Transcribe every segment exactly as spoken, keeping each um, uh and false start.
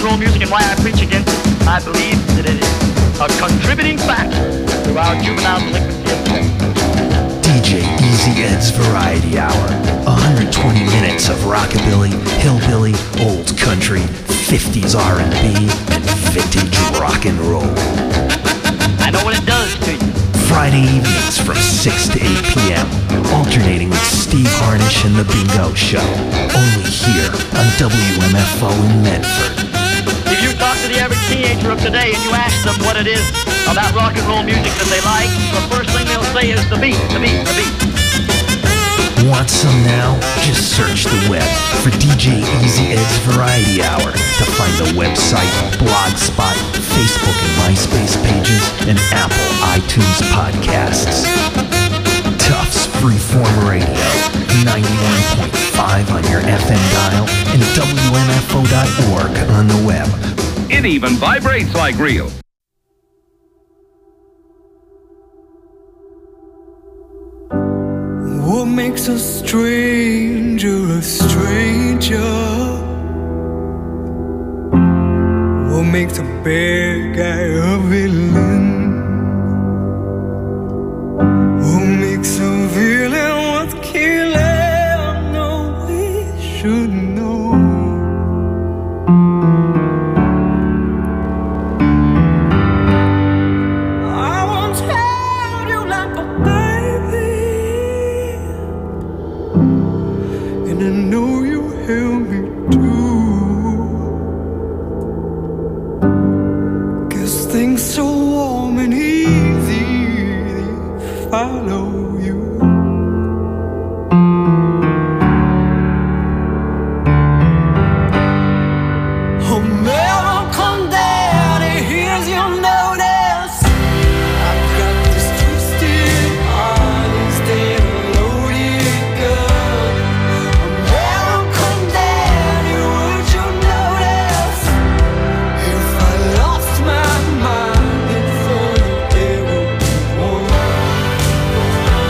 roll music and why I preach against it. I believe that it is a contributing factor to our juvenile delinquency epidemic. D J Easy Ed's Variety Hour. one hundred twenty minutes of rockabilly, hillbilly, old country, fifties R and B, and vintage rock and roll. I know what it does to you. Friday evenings from six to eight p.m. Alternating with Steve Harnish and The Bingo Show. Only here on W M F O in Medford. If you talk to the average teenager of today and you ask them what it is about rock and roll music that they like, the first thing they'll say is the beat, the beat, the beat. Want some now? Just search the web for D J Easy Ed's Variety Hour to find the website, Blogspot, Facebook and MySpace pages, and Apple iTunes podcasts. Tufts Freeform Radio, ninety-one point five on your F M dial, and W M F O dot org on the web. It even vibrates like real. What makes a stranger a stranger? What makes a bad guy a villain? What makes a villain worth killing? No, we should know. I once held you like a baby, and I know you held me too. Guess things so warm and easy, they follow you. American Daddy, here's your notice. I've got this twisted heart instead of loaded gun. American Daddy, would you notice if I lost my mind in front of everyone?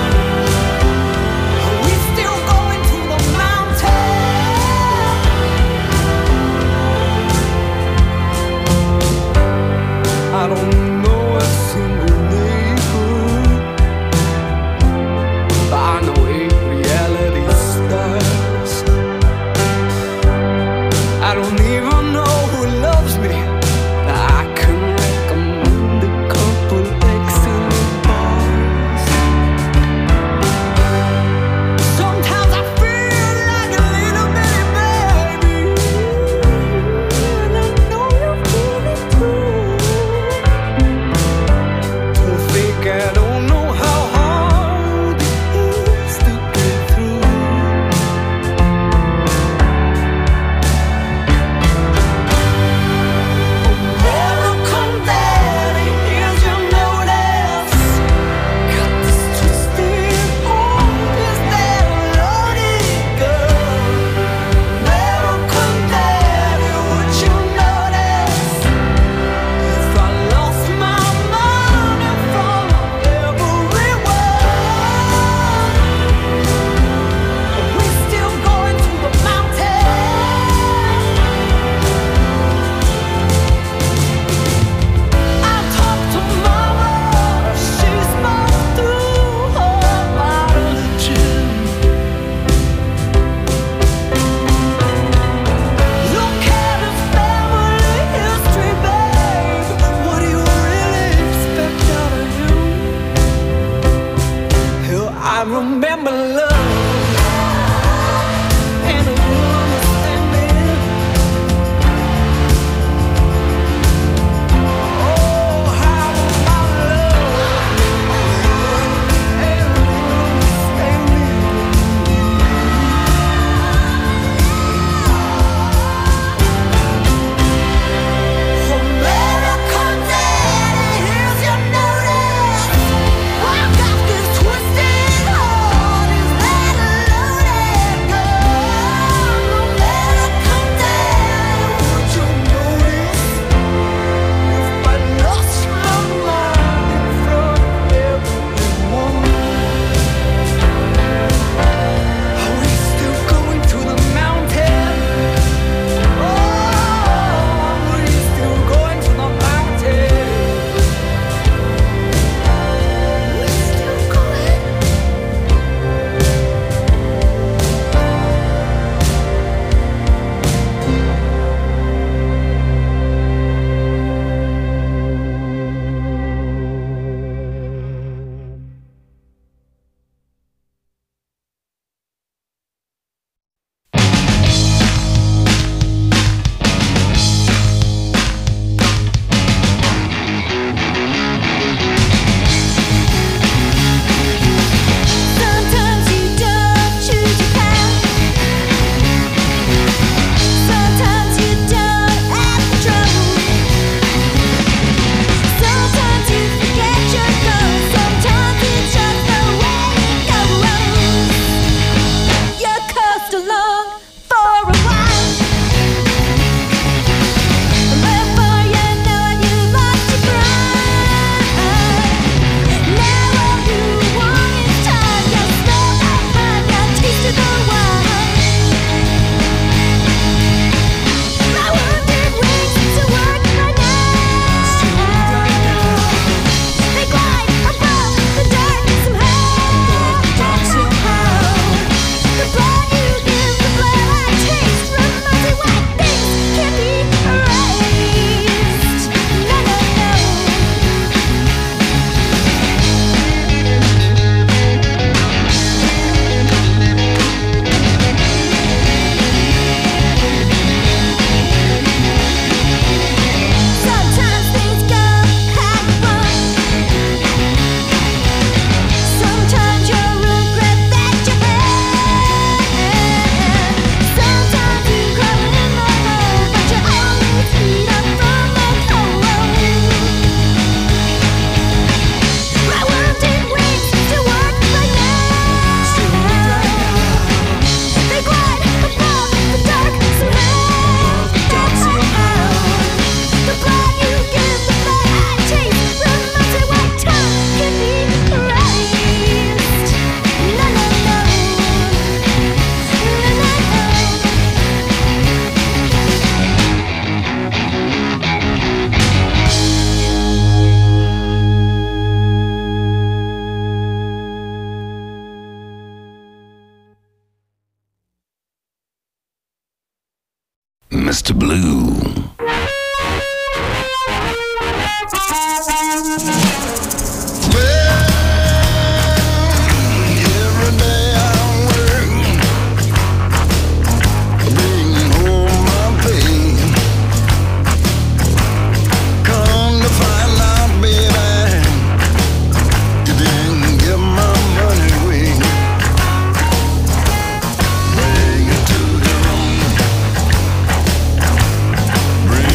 Mister Blue. Bring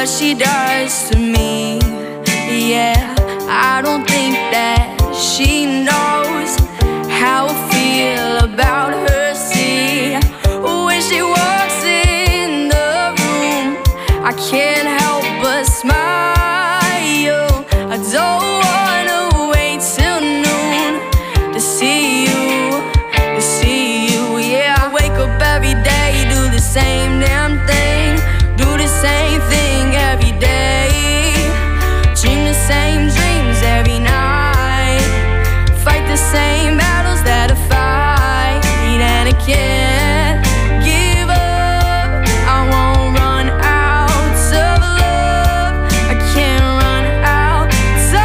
what she does to me. Yeah, I don't think that she knows how I feel about her. See, when she walks in the room, I can't help but smile. I don't wanna wait till noon to see you, to see you. Yeah, I wake up every day, do the same damn thing, do the same thing every day, dream the same dreams every night, fight the same battles that I fight, and I can't give up. I won't run out of love. I can't run out of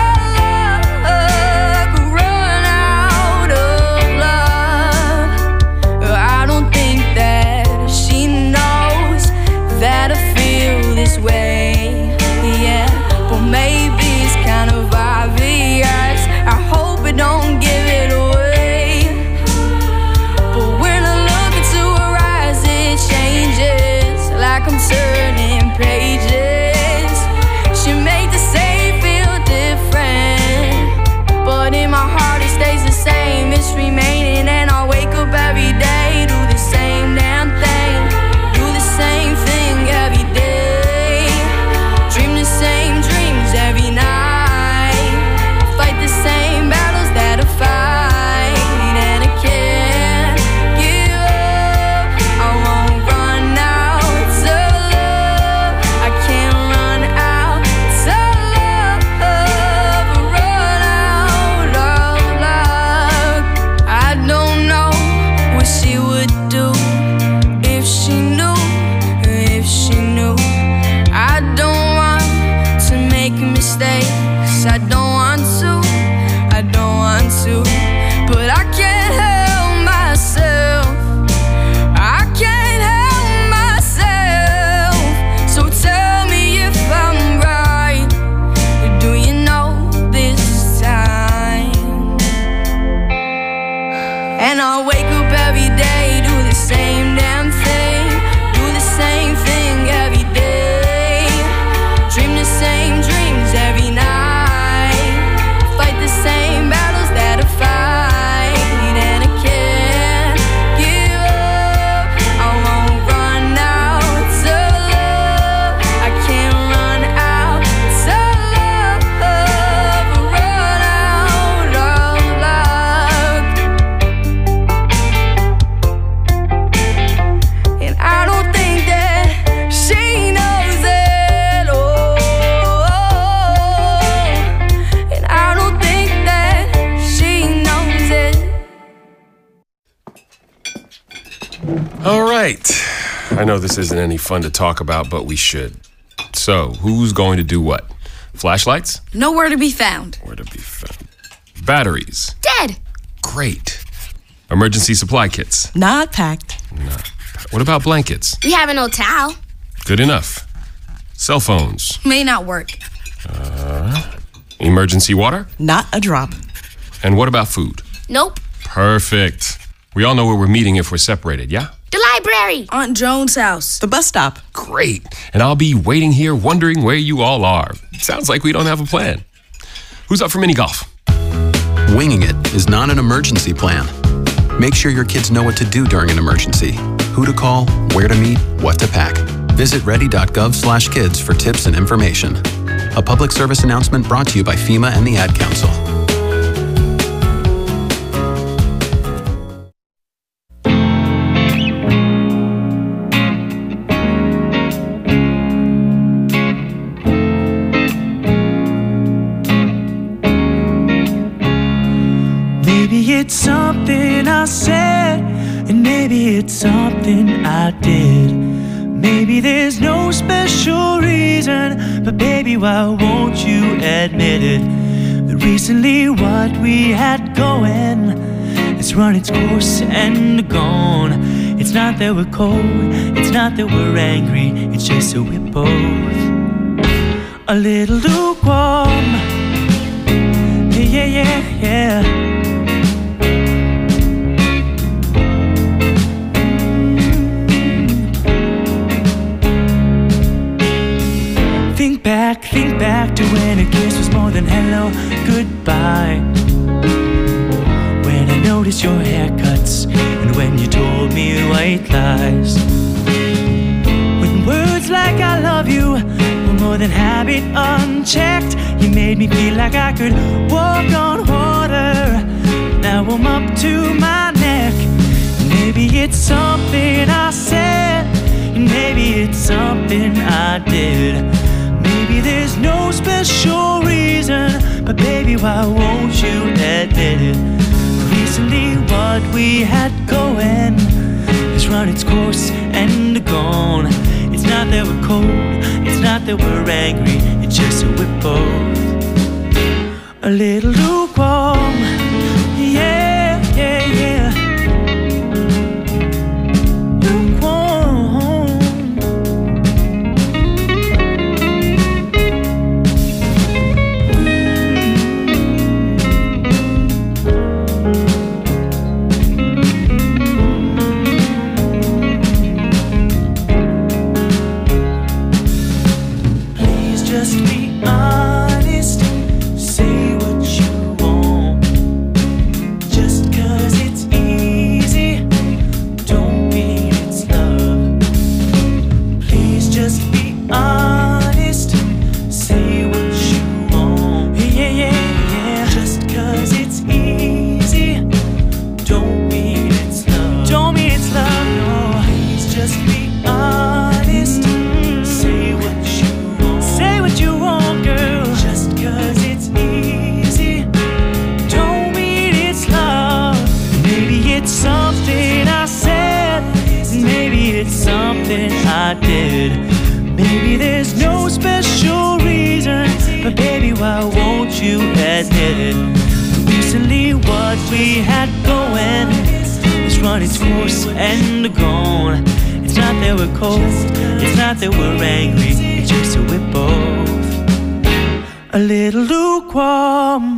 love, run out of love. I don't think that she knows that I feel this way. Yeah, but maybe it's kind of obvious. I hope it don't give it away. But when I look into her eyes, it changes, like I'm turning pages. She made the same feel different, but in my heart it stays the same. It's remaining, and I wake up every day, do the same damn thing, do the same thing every day, dream the same dreams every night, fight the same battles that I fight, and I can't give up. I won't run out of love. I can't run out of love, run out of love. I don't know what she would do if she knew, if she knew. I don't want to make mistakes, I don't want to, I don't want to, but I can't help myself, I can't help myself. So tell me if I'm right, do you know this time? And I wake up every day, do the same damn thing, do the same thing every day, dream the same dreams every night, fight the same battles that I fight, and I can't give up. I won't run out of love. I can't run out of love, run out of love. And I don't think that she knows it. Oh, and I don't think that she knows it. All right. I know this isn't any fun to talk about, but we should. So, who's going to do what? Flashlights? Nowhere to be found. Where to be found? Batteries? Dead. Great. Emergency supply kits? Not packed. No. What about blankets? We have an old towel. Good enough. Cell phones? May not work. Emergency water? Not a drop. And what about food? Nope. Perfect. We all know where we're meeting if we're separated, yeah? The library. Aunt Joan's house. The bus stop. Great. And I'll be waiting here wondering where you all are. Sounds like we don't have a plan. Who's up for mini golf? Winging it is not an emergency plan. Make sure your kids know what to do during an emergency, who to call, where to meet, what to pack. Visit ready dot gov slash kids for tips and information. A public service announcement brought to you by FEMA and the Ad Council. Maybe it's something I said, and maybe it's something I did. Maybe there's no special reason, but baby, why won't you admit it? That recently what we had going has run its course and gone. It's not that we're cold, it's not that we're angry, it's just that we're both a little lukewarm. Yeah, yeah, yeah, yeah. noticed your haircuts and when you told me white lies. When words like I love you were more than habit unchecked, you made me feel like I could walk on water. Now I'm up to my neck. Maybe it's something I said, and maybe it's something I did. Maybe there's no special reason, but baby, why won't you admit it? Recently what we had going has run its course and gone. It's not that we're cold, it's not that we're angry, it's just that we're both a little lukewarm. Yeah, yeah, yeah. Lukewarm. Please just be honest. Say what you want. Just 'cause it's easy, don't mean it's love. Please just be honest. Say what you want. Yeah, yeah, yeah. Just 'cause it's easy, don't mean it's love. Don't mean it's love, no. Please just be honest. Say what you want. Say what you want, girl. Just 'cause it's easy, don't mean it's love. Maybe it's something I said, maybe it's something I did. Maybe there's no special reason, but baby, why won't you admit it? Recently what we had going has run its course and gone. It's not that we're cold, it's not that we're angry, it's just that we're both a little lukewarm.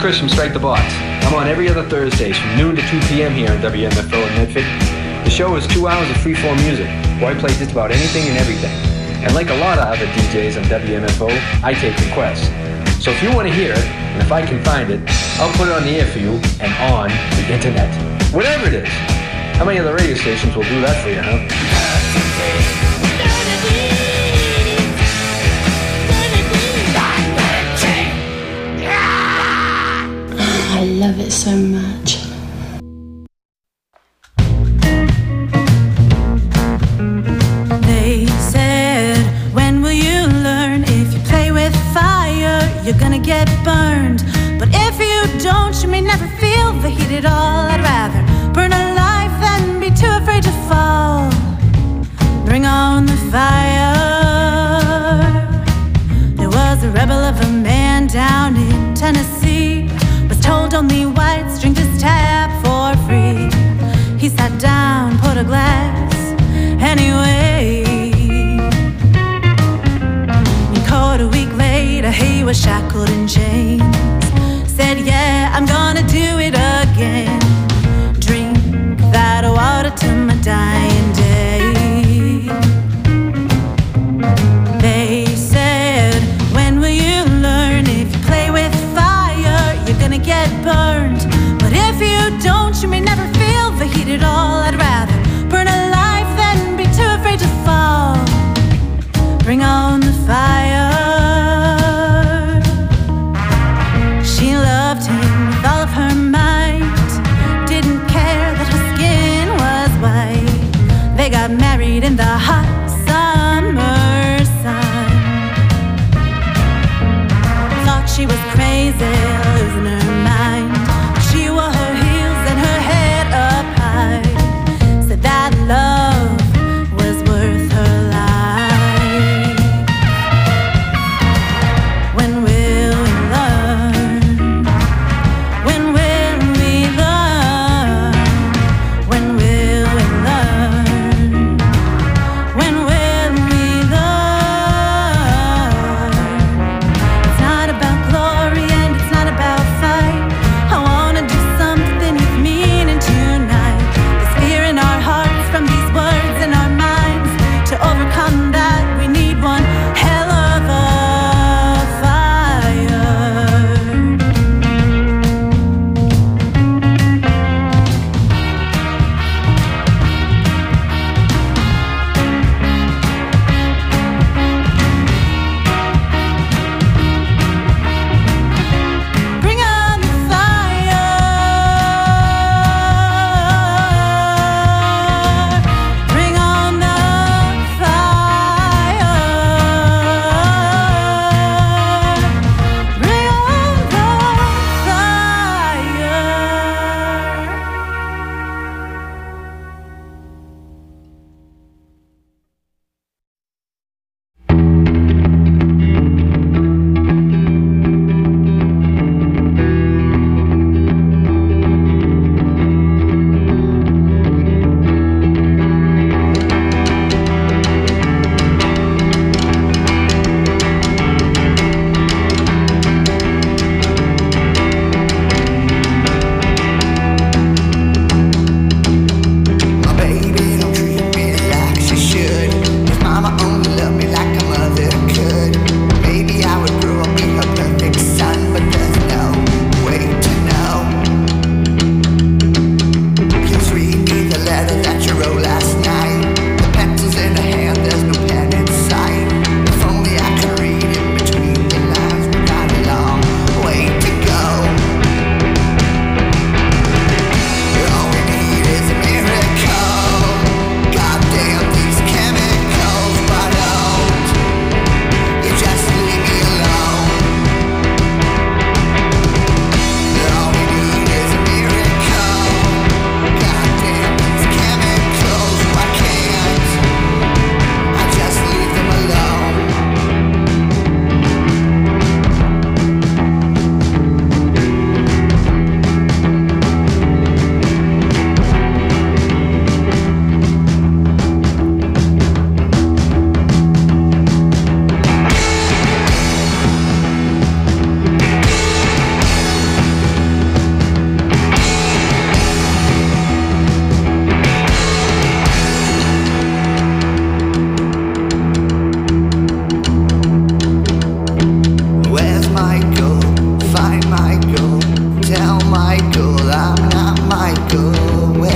Chris from Strike the Box. I'm on every other Thursdays from noon to two p.m. here on W M F O in Medford. The show is two hours of freeform music, where I play just about anything and everything. And like a lot of other D Js on W M F O, I take requests. So if you want to hear it, and if I can find it, I'll put it on the air for you and on the internet. Whatever it is. How many other radio stations will do that for you, huh? I love it so much. They said, when will you learn? If you play with fire, you're gonna get burned. But if you don't, you may never feel the heat at all. I'd rather burn alive than be too afraid to fall. Bring on the fire. There was a rebel of a man down in Tennessee, was told only whites drink this tap for free. He sat down, put a glass anyway. And caught a week later, he was shackled in chains. Said, yeah, I'm gonna do it again. Drink that water to my dying day. They said, when will you learn? If you play with fire, you're gonna get burned. But if you don't, you may never feel the heat at all. I'd rather burn alive than be too afraid to fall. Bring on the fire. She loved him with all of her might.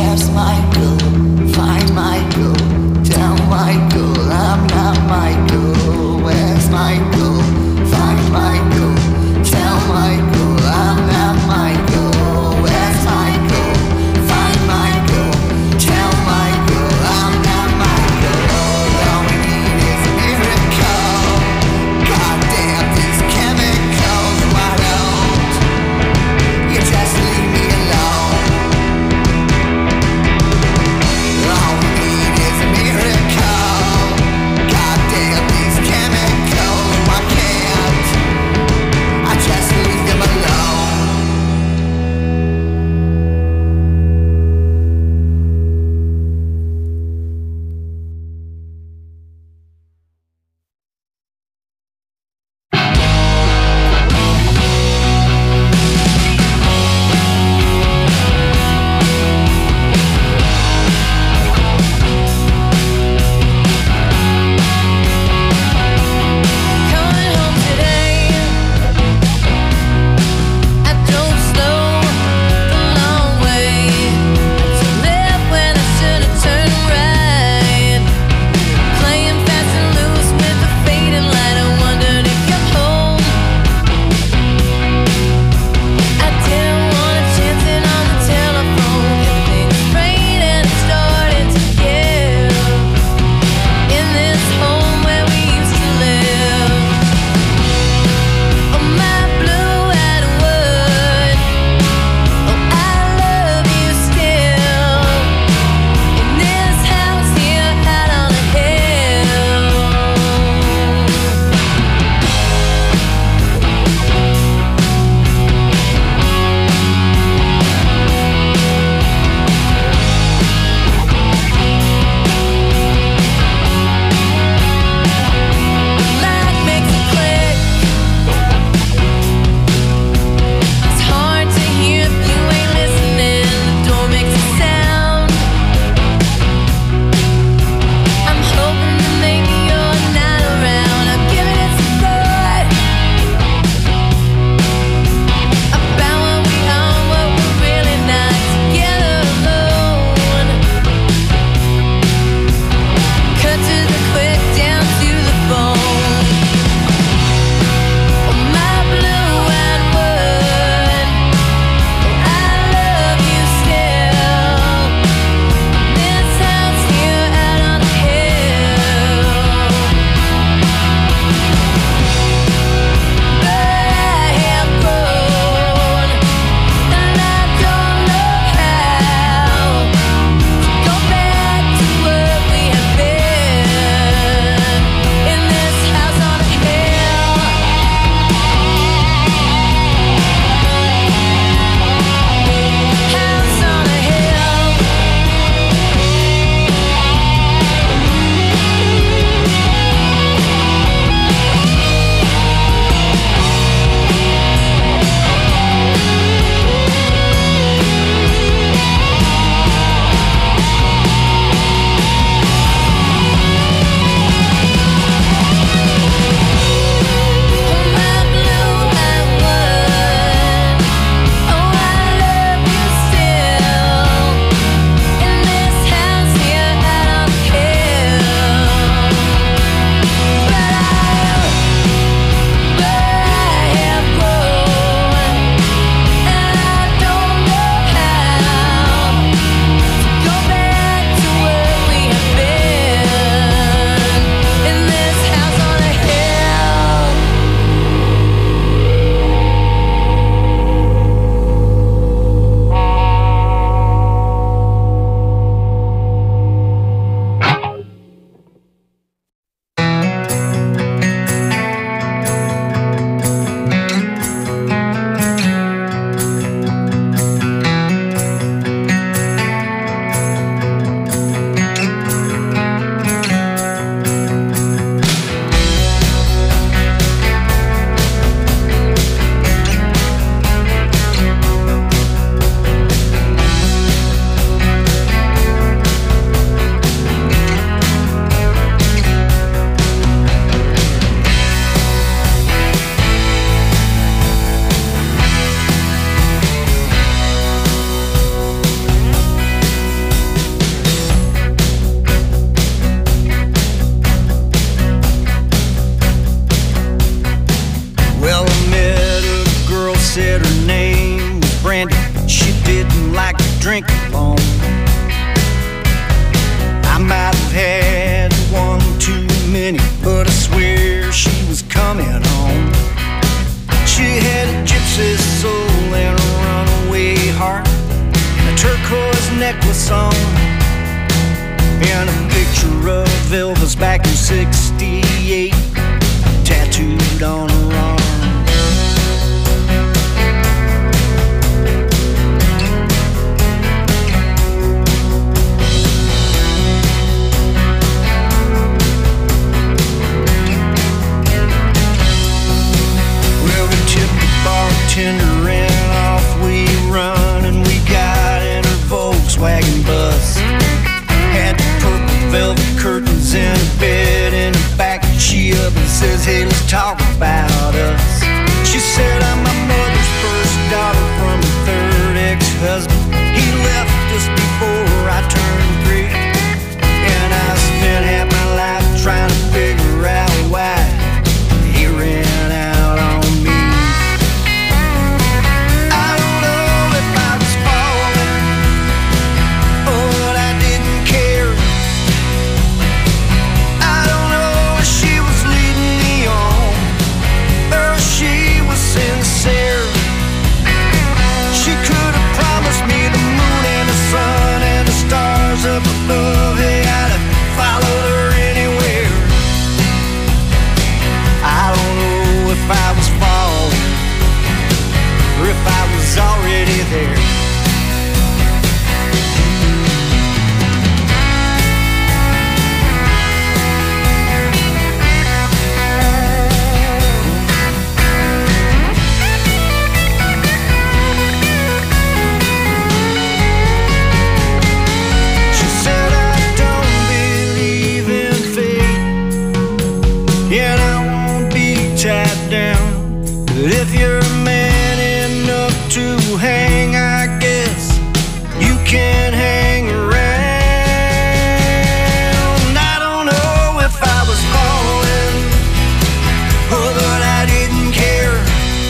Where's Michael? Find Michael. Tell Michael I'm not Michael. Where's Michael? Find Michael. Tell Michael I'm not Michael. Where's Michael? Find Michael. Tell Michael I'm not Michael. All we need is a miracle. Goddamn these chemicals. Why don't you just leave me alone? brandy, she didn't like to drink alone. I might have had one too many, but I swear she was coming home. She had a gypsy soul and a runaway heart, and a turquoise necklace on, and a picture of Elvis back in sixty-eight tattooed on her arm. Bartender and off we run, and we got in her Volkswagen bus. Had the purple velvet curtains in a bed in the back. She up and says, hey, let's talk about us. She said, I'm my mother's first daughter from a third ex-husband. He left just before I turned three, and I spent half my life trying to figure out why he ran out on me. Up above, hey, I'd have followed her anywhere. I don't know if I was falling or if I was already there. But if you're man enough to hang, I guess you can hang around. I don't know if I was falling, oh, but I didn't care.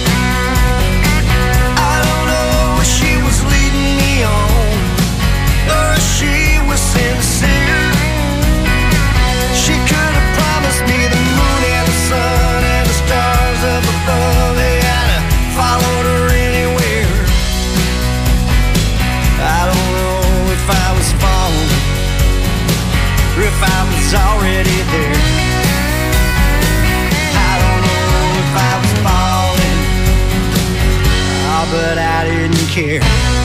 I don't know if she was leading me on, or if she was sincere. She could have promised me the moon and the sun and the stars up above. Followed her anywhere. I don't know if I was falling or if I was already there. I don't know if I was falling, oh, but I didn't care.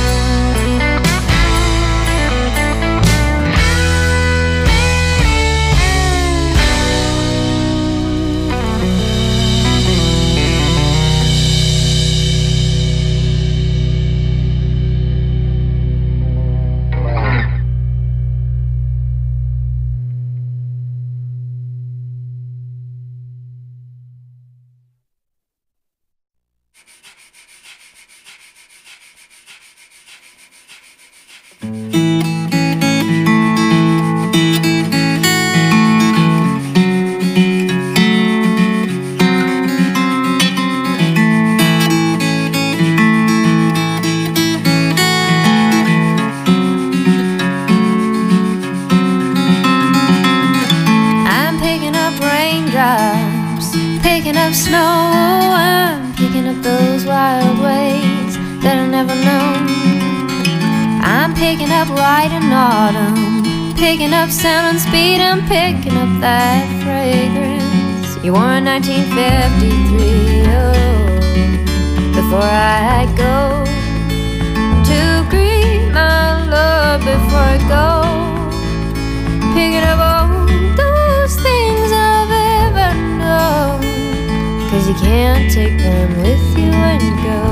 Picking up sound and speed, I'm picking up that fragrance. You wore in nineteen fifty-three, oh, before I go to greet my love, before I go, picking up all those things I've ever known, 'cause you can't take them with you when you go.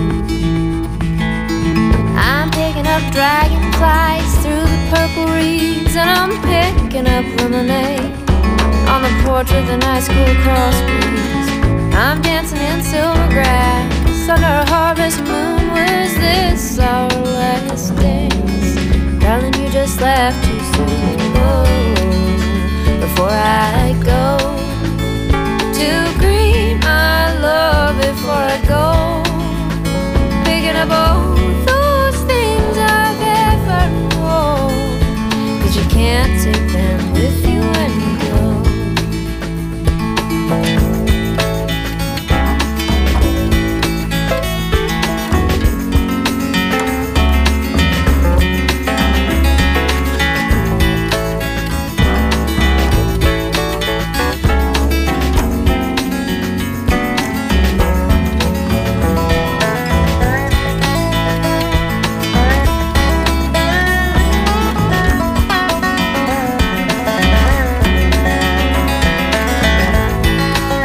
I'm picking up dragonflies through the purple reeds, and I'm picking up lemonade on the porch with a nice cool cross breeze. I'm dancing in silver grass under a harvest moon. Was this our last dance? Darling, you just left too soon.